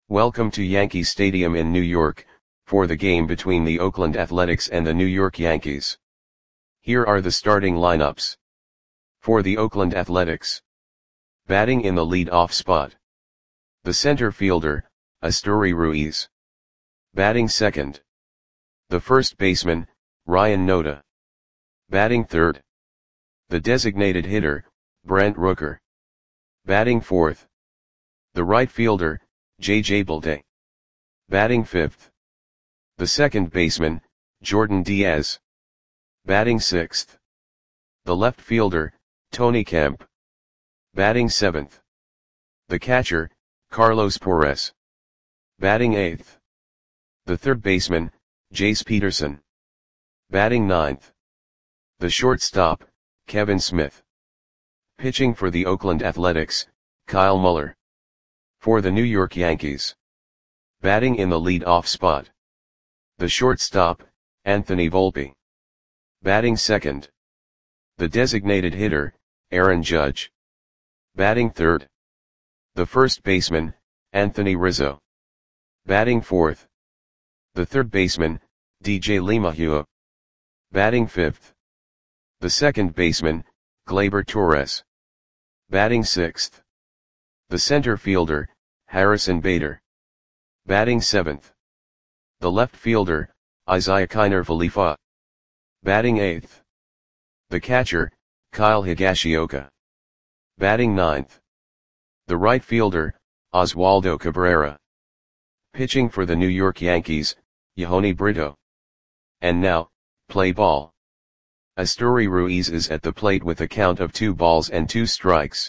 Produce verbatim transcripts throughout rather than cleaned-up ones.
Welcome to Yankee Stadium in New York, for the game between the Oakland Athletics and the New York Yankees. Here are the starting lineups. For the Oakland Athletics. Batting in the lead-off spot. The center fielder, Esteury Ruiz. Batting second. The first baseman, Ryan Noda. Batting third. The designated hitter, Brent Rooker. Batting fourth. The right fielder, J J Bleday. Batting fifth. The second baseman, Jordan Diaz. Batting sixth. The left fielder, Tony Kemp. Batting seventh. The catcher, Carlos Perez. Batting eighth. The third baseman, Jace Peterson. Batting ninth. The shortstop, Kevin Smith. Pitching for the Oakland Athletics, Kyle Muller. For the New York Yankees. Batting in the lead-off spot. The shortstop, Anthony Volpe. Batting second. The designated hitter, Aaron Judge. Batting third. The first baseman, Anthony Rizzo. Batting fourth. The third baseman, D J LeMahieu. Batting fifth. The second baseman, Gleyber Torres. Batting sixth. The center fielder, Harrison Bader. Batting seventh. The left fielder, Isiah Kiner Falefa. Batting eighth. The catcher, Kyle Higashioka. Batting ninth. The right fielder, Oswaldo Cabrera. Pitching for the New York Yankees, Yehony Brito. And now, play ball. Esteury Ruiz is at the plate with a count of two balls and two strikes.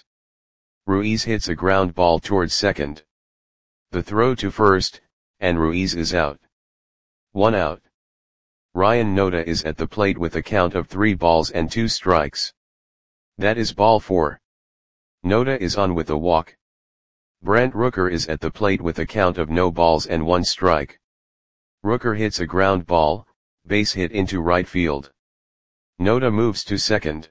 Ruiz hits a ground ball towards second. The throw to first, and Ruiz is out. One out. Ryan Noda is at the plate with a count of three balls and two strikes. That is ball four. Noda is on with a walk. Brent Rooker is at the plate with a count of no balls and one strike. Rooker hits a ground ball, base hit into right field. Noda moves to second.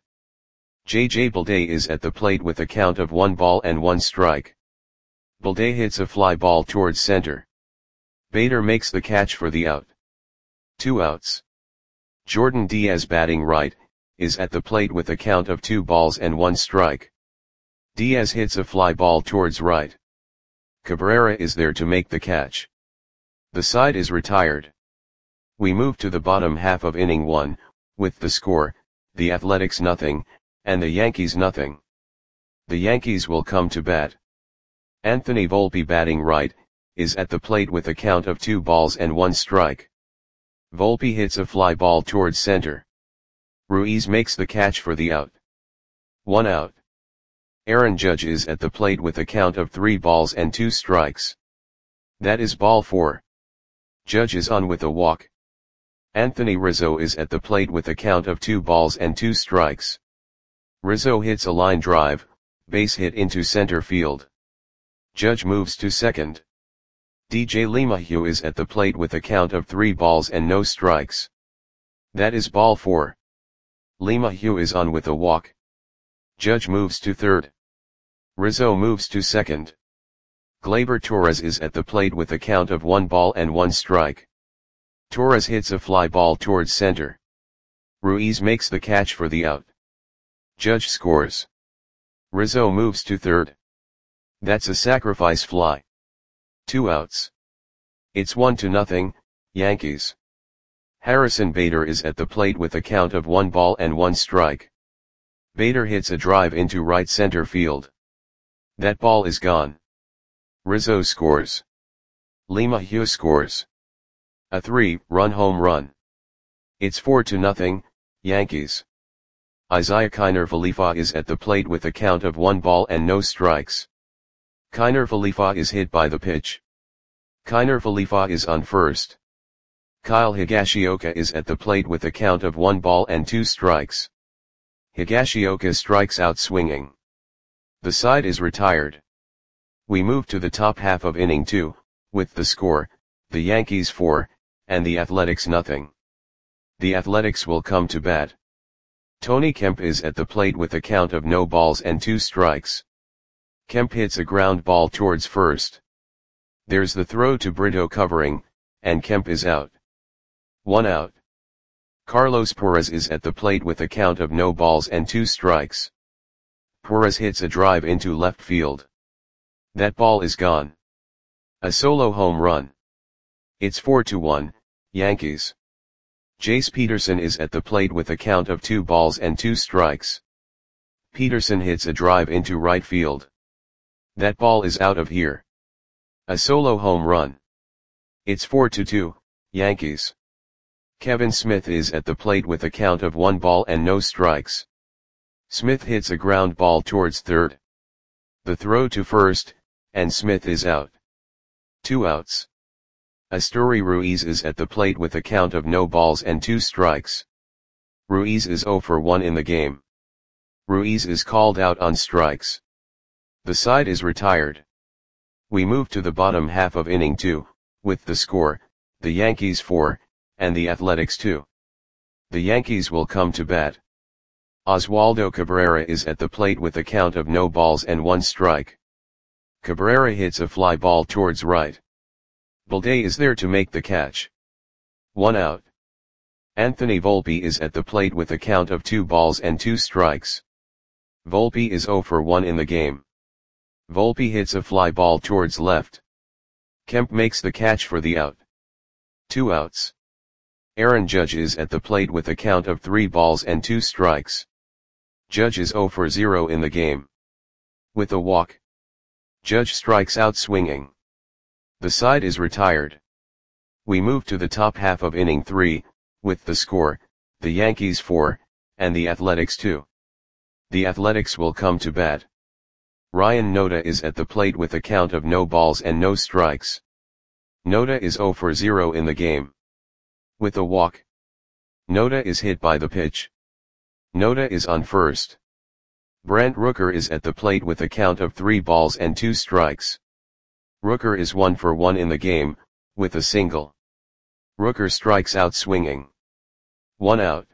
J J Bleday is at the plate with a count of one ball and one strike. Bleday hits a fly ball towards center. Bader makes the catch for the out. Two outs. Jordan Diaz, batting right, is at the plate with a count of two balls and one strike. Diaz hits a fly ball towards right. Cabrera is there to make the catch. The side is retired. We move to the bottom half of inning one, with the score, the Athletics nothing, and the Yankees nothing. The Yankees will come to bat. Anthony Volpe, batting right, is at the plate with a count of two balls and one strike. Volpe hits a fly ball towards center. Ruiz makes the catch for the out. One out. Aaron Judge is at the plate with a count of three balls and two strikes. That is ball four. Judge is on with a walk. Anthony Rizzo is at the plate with a count of two balls and two strikes. Rizzo hits a line drive, base hit into center field. Judge moves to second. D J LeMahieu is at the plate with a count of three balls and no strikes. That is ball four. LeMahieu is on with a walk. Judge moves to third. Rizzo moves to second. Gleyber Torres is at the plate with a count of one ball and one strike. Torres hits a fly ball towards center. Ruiz makes the catch for the out. Judge scores. Rizzo moves to third. That's a sacrifice fly. Two outs. It's one to nothing, Yankees. Harrison Bader is at the plate with a count of one ball and one strike. Bader hits a drive into right center field. That ball is gone. Rizzo scores. LeMahieu scores. A three-run home run. It's four to nothing, Yankees. Isiah Kiner Falefa is at the plate with a count of one ball and no strikes. Kiner Falefa is hit by the pitch. Kiner Falefa is on first. Kyle Higashioka is at the plate with a count of one ball and two strikes. Higashioka strikes out swinging. The side is retired. We move to the top half of inning two, with the score, the Yankees four, and the Athletics nothing. The Athletics will come to bat. Tony Kemp is at the plate with a count of no balls and two strikes. Kemp hits a ground ball towards first. There's the throw to Brito covering, and Kemp is out. One out. Carlos Perez is at the plate with a count of no balls and two strikes. Perez hits a drive into left field. That ball is gone. A solo home run. It's four to one, Yankees. Jace Peterson is at the plate with a count of two balls and two strikes. Peterson hits a drive into right field. That ball is out of here. A solo home run. It's four to two, Yankees. Kevin Smith is at the plate with a count of one ball and no strikes. Smith hits a ground ball towards third. The throw to first, and Smith is out. Two outs. Asturi Ruiz is at the plate with a count of no balls and two strikes. Ruiz is zero for one in the game. Ruiz is called out on strikes. The side is retired. We move to the bottom half of inning two, with the score, the Yankees four, and the Athletics two. The Yankees will come to bat. Oswaldo Cabrera is at the plate with a count of no balls and one strike. Cabrera hits a fly ball towards right. Balde is there to make the catch. One out. Anthony Volpe is at the plate with a count of two balls and two strikes. Volpe is zero for one in the game. Volpe hits a fly ball towards left. Kemp makes the catch for the out. Two outs. Aaron Judge is at the plate with a count of three balls and two strikes. Judge is zero for zero in the game. With a walk. Judge strikes out swinging. The side is retired. We move to the top half of inning three, with the score, the Yankees four, and the Athletics two. The Athletics will come to bat. Ryan Noda is at the plate with a count of no balls and no strikes. Noda is zero for zero in the game. With a walk. Noda is hit by the pitch. Noda is on first. Brent Rooker is at the plate with a count of three balls and two strikes. Rooker is one for one in the game, with a single. Rooker strikes out swinging. One out.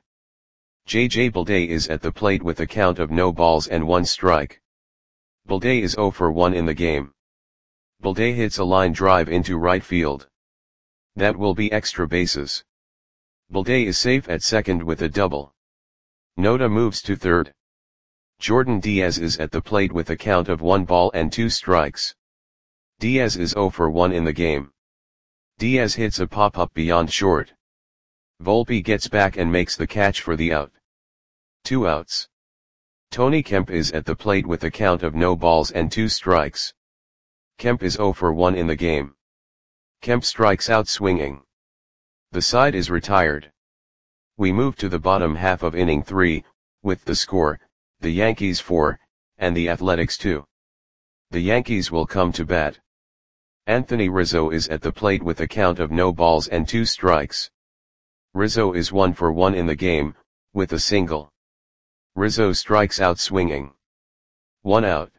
J J Balde is at the plate with a count of no balls and one strike. Balde is zero for one in the game. Balde hits a line drive into right field. That will be extra bases. Balde is safe at second with a double. Noda moves to third. Jordan Diaz is at the plate with a count of one ball and two strikes. Diaz is zero for one in the game. Diaz hits a pop-up beyond short. Volpe gets back and makes the catch for the out. Two outs. Tony Kemp is at the plate with a count of no balls and two strikes. Kemp is zero for one in the game. Kemp strikes out swinging. The side is retired. We move to the bottom half of inning three, with the score, the Yankees four, and the Athletics two. The Yankees will come to bat. Anthony Rizzo is at the plate with a count of no balls and two strikes. Rizzo is one for one in the game, with a single. Rizzo strikes out swinging. One out.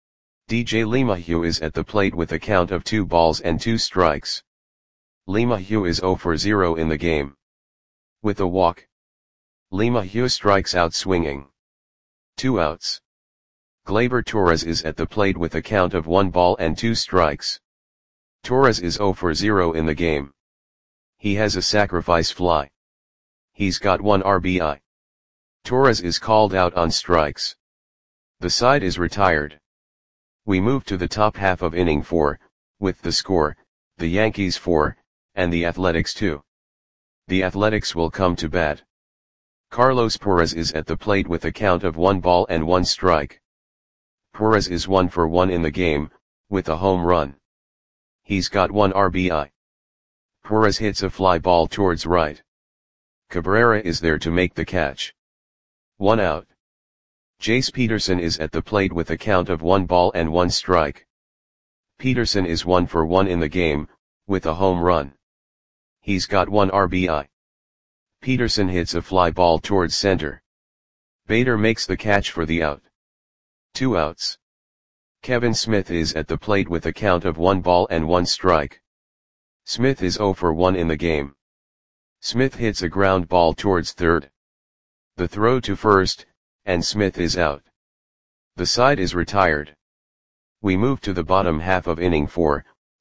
D J LeMahieu is at the plate with a count of two balls and two strikes. LeMahieu is zero for zero in the game. With a walk. LeMahieu strikes out swinging. Two outs. Gleyber Torres is at the plate with a count of one ball and two strikes. Torres is zero for zero in the game. He has a sacrifice fly. He's got one R B I. Torres is called out on strikes. The side is retired. We move to the top half of inning four, with the score, the Yankees four, and the Athletics two. The Athletics will come to bat. Carlos Perez is at the plate with a count of one ball and one strike. Perez is one for one in the game, with a home run. He's got one R B I. Perez hits a fly ball towards right. Cabrera is there to make the catch. One out. Jace Peterson is at the plate with a count of one ball and one strike. Peterson is one for one in the game, with a home run. He's got one R B I. Peterson hits a fly ball towards center. Bader makes the catch for the out. Two outs. Kevin Smith is at the plate with a count of one ball and one strike. Smith is zero for one in the game. Smith hits a ground ball towards third. The throw to first, and Smith is out. The side is retired. We move to the bottom half of inning four,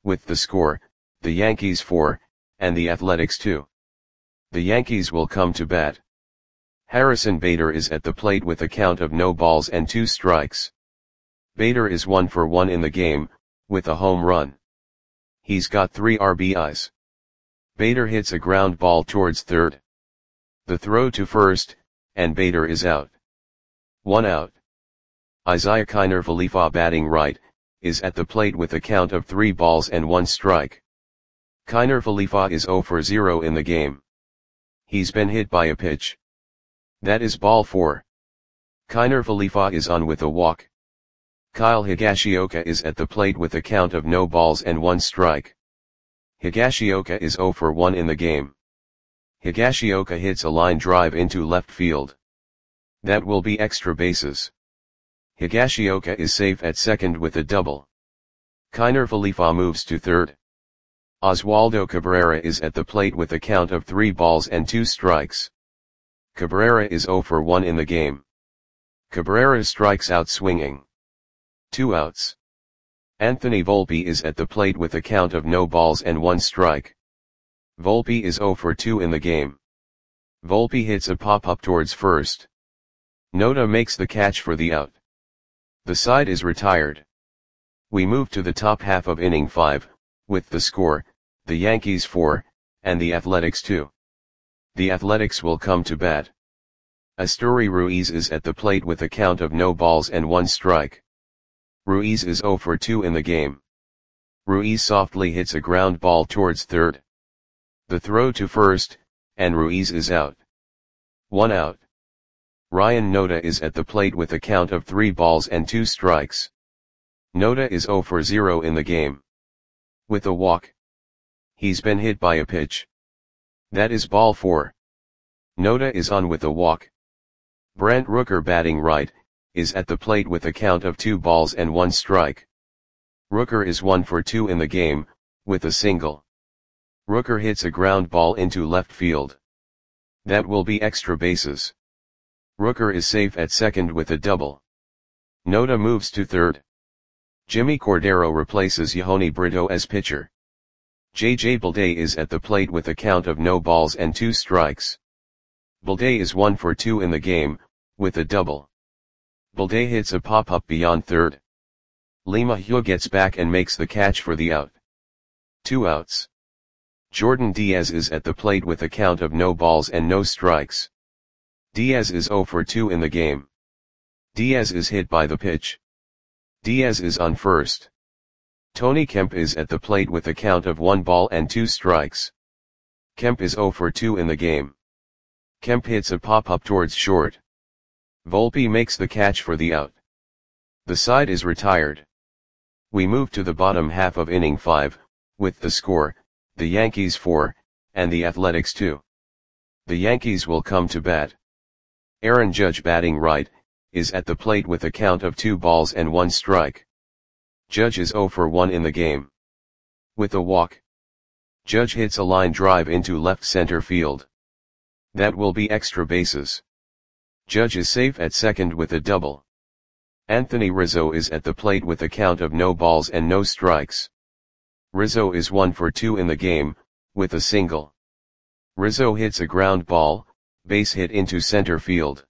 with the score, the Yankees four, and the Athletics two. The Yankees will come to bat. Harrison Bader is at the plate with a count of no balls and two strikes. Bader is one for one in the game, with a home run. He's got three R B Is. Bader hits a ground ball towards third. The throw to first, and Bader is out. One out. Isiah Kiner Falefa, batting right, is at the plate with a count of three balls and one strike. Kiner Falefa is zero for zero in the game. He's been hit by a pitch. That is ball four. Kiner Falefa is on with a walk. Kyle Higashioka is at the plate with a count of no balls and one strike. Higashioka is zero for one in the game. Higashioka hits a line drive into left field. That will be extra bases. Higashioka is safe at second with a double. Kiner Falefa moves to third. Oswaldo Cabrera is at the plate with a count of three balls and two strikes. Cabrera is zero for one in the game. Cabrera strikes out swinging. Two outs. Anthony Volpe is at the plate with a count of no balls and one strike. Volpe is zero for two in the game. Volpe hits a pop-up towards first. Noda makes the catch for the out. The side is retired. We move to the top half of inning five, with the score, the Yankees four, and the Athletics two. The Athletics will come to bat. Asturi Ruiz is at the plate with a count of no balls and one strike. Ruiz is zero for two in the game. Ruiz softly hits a ground ball towards third. The throw to first, and Ruiz is out. One out. Ryan Noda is at the plate with a count of three balls and two strikes. Noda is zero for zero in the game. With a walk. He's been hit by a pitch. That is ball four. Noda is on with a walk. Brent Rooker, batting right, is at the plate with a count of two balls and one strike. Rooker is one for two in the game, with a single. Rooker hits a ground ball into left field. That will be extra bases. Rooker is safe at second with a double. Noda moves to third. Jimmy Cordero replaces Yehoni Brito as pitcher. J J Bleday is at the plate with a count of no balls and two strikes. Bleday is one for two in the game, with a double. Bleday hits a pop-up beyond third. LeMahieu gets back and makes the catch for the out. Two outs. Jordan Diaz is at the plate with a count of no balls and no strikes. Diaz is zero for two in the game. Diaz is hit by the pitch. Diaz is on first. Tony Kemp is at the plate with a count of one ball and two strikes. Kemp is zero for two in the game. Kemp hits a pop-up towards short. Volpe makes the catch for the out. The side is retired. We move to the bottom half of inning five, with the score, the Yankees four, and the Athletics two. The Yankees will come to bat. Aaron Judge, batting right, is at the plate with a count of two balls and one strike. Judge is zero for one in the game. With a walk. Judge hits a line drive into left center field. That will be extra bases. Judge is safe at second with a double. Anthony Rizzo is at the plate with a count of no balls and no strikes. Rizzo is one for two in the game, with a single. Rizzo hits a ground ball, base hit into center field.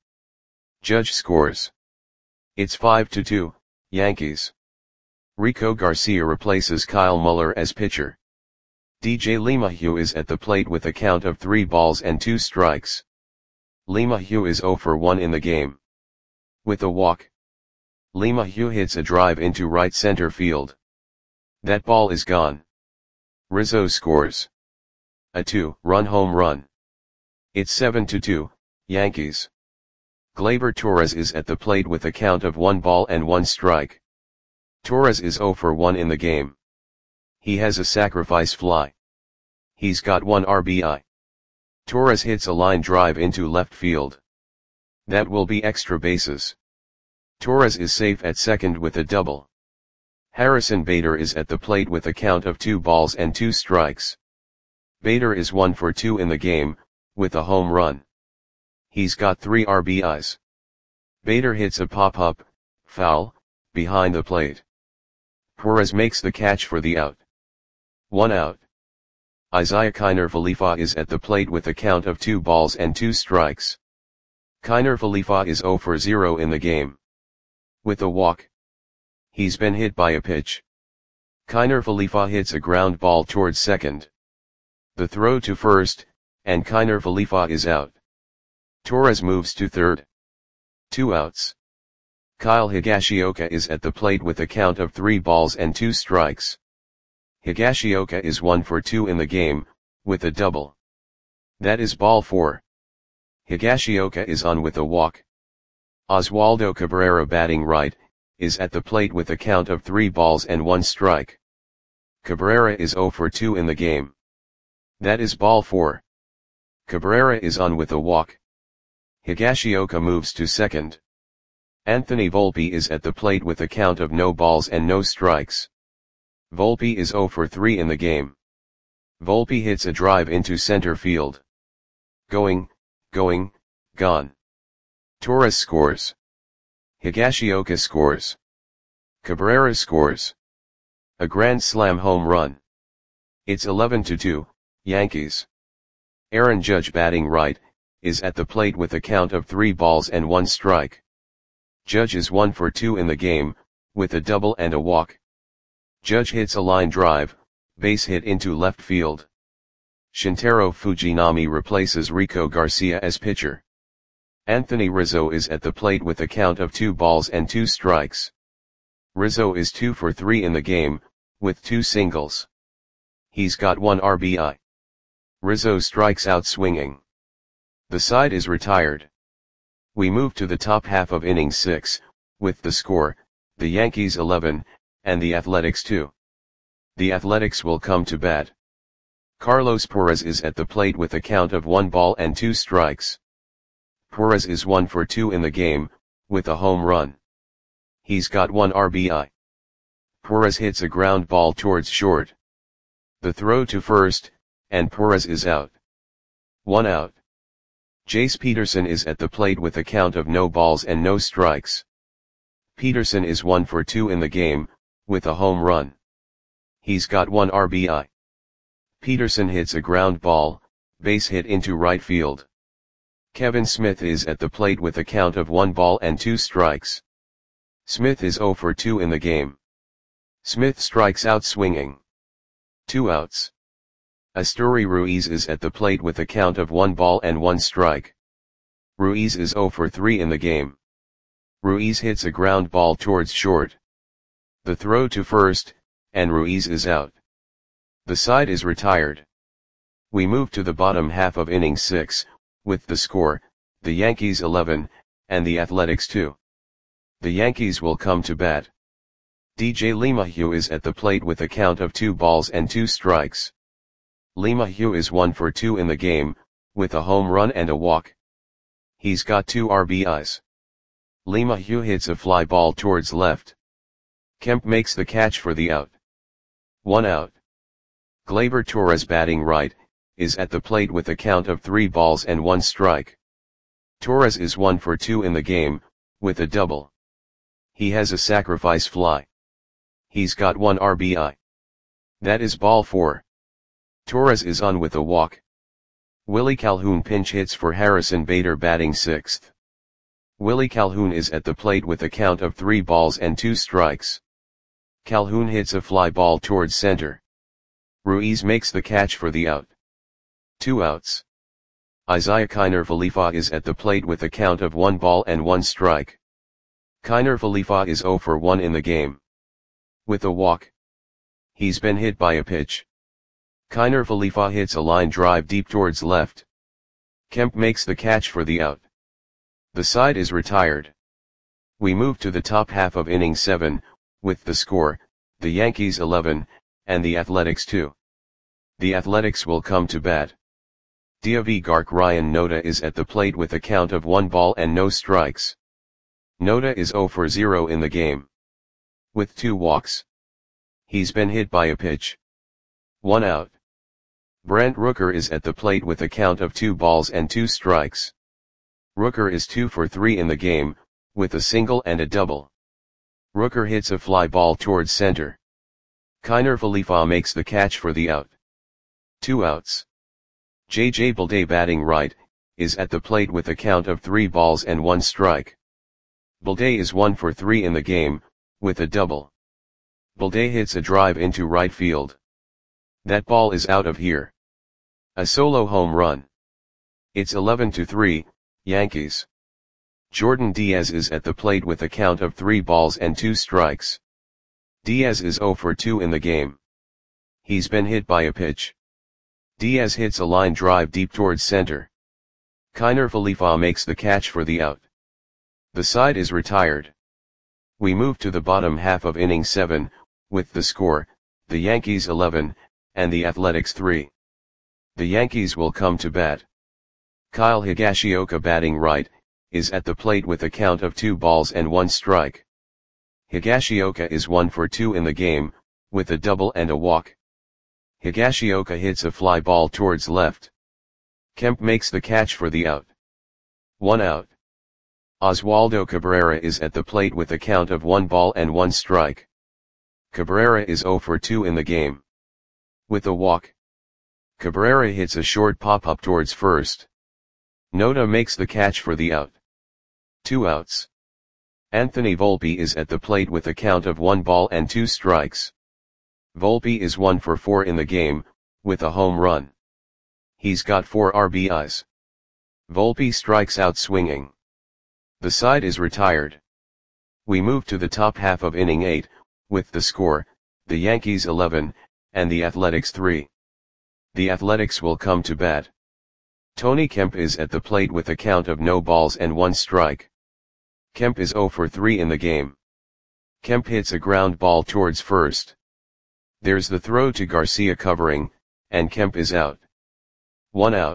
Judge scores. It's five to two, Yankees. Rico Garcia replaces Kyle Muller as pitcher. D J LeMahieu is at the plate with a count of three balls and two strikes. LeMahieu is zero for one in the game. With a walk. LeMahieu hits a drive into right center field. That ball is gone. Rizzo scores. A two-run home run. It's seven to two, Yankees. Gleyber Torres is at the plate with a count of one ball and one strike. Torres is zero for one in the game. He has a sacrifice fly. He's got one R B I. Torres hits a line drive into left field. That will be extra bases. Torres is safe at second with a double. Harrison Bader is at the plate with a count of two balls and two strikes. Bader is one for two in the game, with a home run. He's got three R B Is. Bader hits a pop-up, foul, behind the plate. Torres makes the catch for the out. One out. Isaiah Kiner Falefa is at the plate with a count of two balls and two strikes. Kiner Falefa is zero for zero in the game. With a walk. He's been hit by a pitch. Kiner Falefa hits a ground ball towards second. The throw to first, and Kiner Falefa is out. Torres moves to third. Two outs. Kyle Higashioka is at the plate with a count of three balls and two strikes. Higashioka is one for two in the game, with a double. That is ball four. Higashioka is on with a walk. Oswaldo Cabrera, batting right, is at the plate with a count of three balls and one strike. Cabrera is zero for two in the game. That is ball four. Cabrera is on with a walk. Higashioka moves to second. Anthony Volpe is at the plate with a count of no balls and no strikes. Volpe is zero for three in the game. Volpe hits a drive into center field. Going, going, gone. Torres scores. Higashioka scores. Cabrera scores. A grand slam home run. It's eleven to two, Yankees. Aaron Judge, batting right, is at the plate with a count of three balls and one strike. Judge is one for two in the game, with a double and a walk. Judge hits a line drive, base hit into left field. Shintaro Fujinami replaces Rico Garcia as pitcher. Anthony Rizzo is at the plate with a count of two balls and two strikes. Rizzo is two for three in the game, with two singles. He's got one R B I. Rizzo strikes out swinging. The side is retired. We move to the top half of inning six, with the score, the Yankees eleven, and the Athletics two. The Athletics will come to bat. Carlos Perez is at the plate with a count of one ball and two strikes. Perez is one for two in the game, with a home run. He's got one R B I. Perez hits a ground ball towards short. The throw to first, and Perez is out. One out. Jace Peterson is at the plate with a count of no balls and no strikes. Peterson is one for two in the game, with a home run. He's got one R B I. Peterson hits a ground ball, base hit into right field. Kevin Smith is at the plate with a count of one ball and two strikes. Smith is zero for two in the game. Smith strikes out swinging. Two outs. Asturi Ruiz is at the plate with a count of one ball and one strike. Ruiz is zero for three in the game. Ruiz hits a ground ball towards short. The throw to first, and Ruiz is out. The side is retired. We move to the bottom half of inning six, with the score, the Yankees eleven, and the Athletics two. The Yankees will come to bat. D J LeMahieu is at the plate with a count of two balls and two strikes. LeMahieu is one for two in the game, with a home run and a walk. He's got two R B Is. LeMahieu hits a fly ball towards left. Kemp makes the catch for the out. One out. Gleyber Torres, batting right, is at the plate with a count of three balls and one strike. Torres is one for two in the game, with a double. He has a sacrifice fly. He's got one R B I. That is ball four. Torres is on with a walk. Willie Calhoun pinch hits for Harrison Bader, batting sixth. Willie Calhoun is at the plate with a count of three balls and two strikes. Calhoun hits a fly ball towards center. Ruiz makes the catch for the out. Two outs. Isaiah Kiner Falefa is at the plate with a count of one ball and one strike. Kiner Falefa is zero for one in the game. With a walk. He's been hit by a pitch. Kiner Falefa hits a line drive deep towards left. Kemp makes the catch for the out. The side is retired. We move to the top half of inning seven, with the score, the Yankees eleven, and the Athletics two. The Athletics will come to bat. Diavigark Ryan Noda is at the plate with a count of one ball and no strikes. Noda is zero for zero in the game. With two walks. He's been hit by a pitch. One out. Brent Rooker is at the plate with a count of two balls and two strikes. Rooker is two for three in the game, with a single and a double. Rooker hits a fly ball towards center. Kiner Falefa makes the catch for the out. Two outs. J J Bleday batting right, is at the plate with a count of three balls and one strike. Bleday is one for three in the game, with a double. Bleday hits a drive into right field. That ball is out of here. A solo home run. It's eleven to three, Yankees. Jordan Diaz is at the plate with a count of three balls and two strikes. Diaz is zero for two in the game. He's been hit by a pitch. Diaz hits a line drive deep towards center. Kiner Falefa makes the catch for the out. The side is retired. We move to the bottom half of inning seven, with the score, the Yankees eleven, and the Athletics three. The Yankees will come to bat. Kyle Higashioka batting right, is at the plate with a count of two balls and one strike. Higashioka is one for two in the game, with a double and a walk. Higashioka hits a fly ball towards left. Kemp makes the catch for the out. One out. Oswaldo Cabrera is at the plate with a count of one ball and one strike. Cabrera is zero for two in the game. With a walk. Cabrera hits a short pop-up towards first. Noda makes the catch for the out. Two outs. Anthony Volpe is at the plate with a count of one ball and two strikes. Volpe is one for four in the game, with a home run. He's got four R B Is. Volpe strikes out swinging. The side is retired. We move to the top half of inning eight, with the score, the Yankees eleven, and the Athletics three. The Athletics will come to bat. Tony Kemp is at the plate with a count of no balls and one strike. Kemp is zero for three in the game. Kemp hits a ground ball towards first. There's the throw to Garcia covering, and Kemp is out. One out.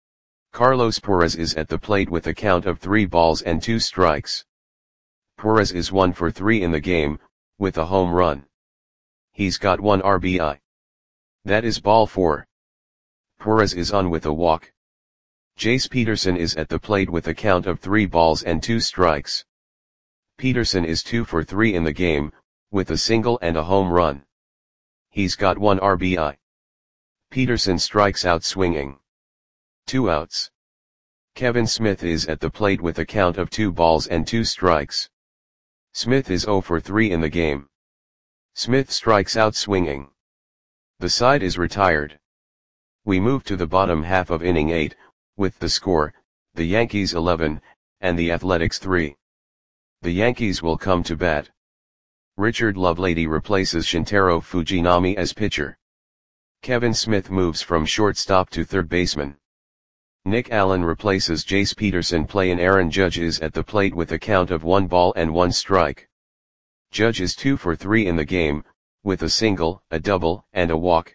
Carlos Perez is at the plate with a count of three balls and two strikes. Perez is one for three in the game, with a home run. He's got one R B I. That is ball four. Perez is on with a walk. Jace Peterson is at the plate with a count of three balls and two strikes. Peterson is two for three in the game, with a single and a home run. He's got one R B I. Peterson strikes out swinging. Two outs. Kevin Smith is at the plate with a count of two balls and two strikes. Smith is zero for three in the game. Smith strikes out swinging. The side is retired. We move to the bottom half of inning eight, with the score, the Yankees eleven, and the Athletics three. The Yankees will come to bat. Richard Lovelady replaces Shintaro Fujinami as pitcher. Kevin Smith moves from shortstop to third baseman. Nick Allen replaces Jace Peterson play and Aaron Judge is at the plate with a count of one ball and one strike. Judge is two for three in the game, with a single, a double, and a walk.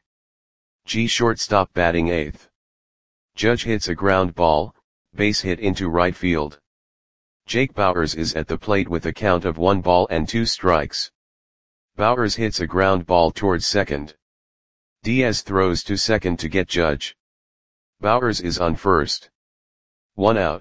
G shortstop batting eighth. Judge hits a ground ball, base hit into right field. Jake Bauers is at the plate with a count of one ball and two strikes. Bauers hits a ground ball towards second. Diaz throws to second to get Judge. Bauers is on first. One out.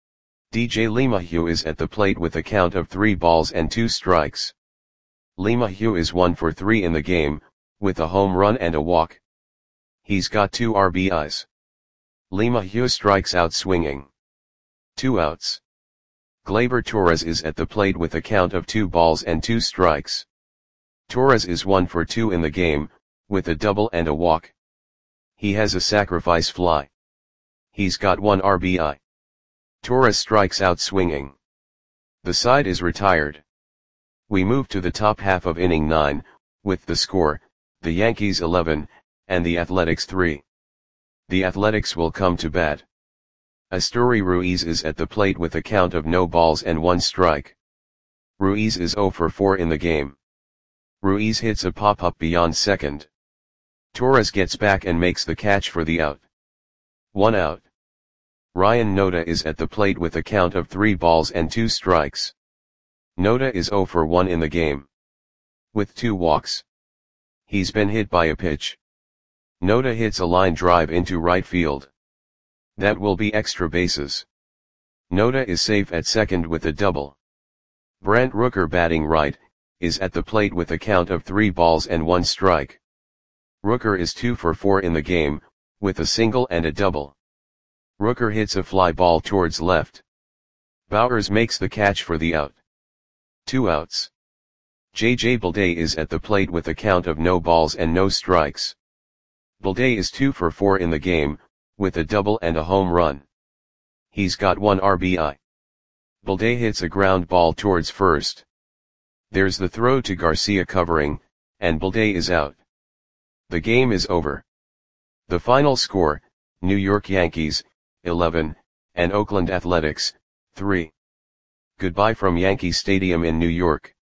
D J LeMahieu is at the plate with a count of three balls and two strikes. LeMahieu is one for three in the game, with a home run and a walk. He's got two R B Is. LeMahieu strikes out swinging. Two outs. Gleyber Torres is at the plate with a count of two balls and two strikes. Torres is one for two in the game, with a double and a walk. He has a sacrifice fly. He's got one R B I. Torres strikes out swinging. The side is retired. We move to the top half of inning nine, with the score, the Yankees eleven, and the Athletics three. The Athletics will come to bat. Asturi Ruiz is at the plate with a count of no balls and one strike. Ruiz is zero for four in the game. Ruiz hits a pop-up beyond second. Torres gets back and makes the catch for the out. One out. Ryan Noda is at the plate with a count of three balls and two strikes. Noda is zero for one in the game. With two walks. He's been hit by a pitch. Noda hits a line drive into right field. That will be extra bases. Noda is safe at second with a double. Brent Rooker batting right, is at the plate with a count of three balls and one strike. Rooker is two for four in the game, with a single and a double. Rooker hits a fly ball towards left. Bowers makes the catch for the out. Two outs. J J Bleday is at the plate with a count of no balls and no strikes. Bleday is two for four in the game, with a double and a home run. He's got one R B I. Bleday hits a ground ball towards first. There's the throw to Garcia covering, and Bleday is out. The game is over. The final score, New York Yankees, eleven, and Oakland Athletics, three. Goodbye from Yankee Stadium in New York.